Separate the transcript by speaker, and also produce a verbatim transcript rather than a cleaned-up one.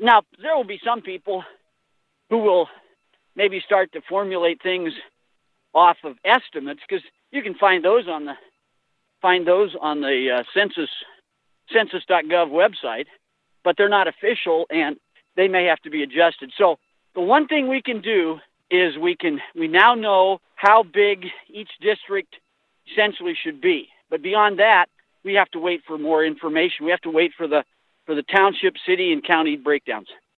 Speaker 1: now, there will be some people who will maybe start to formulate things off of estimates, because you can find those on the find those on the uh, census census dot gov website, but they're not official and they may have to be adjusted. So the one thing we can do is we can we now know how big each district essentially should be. But beyond that, we have to wait for more information. We have to wait for the for the township, city, and county breakdowns.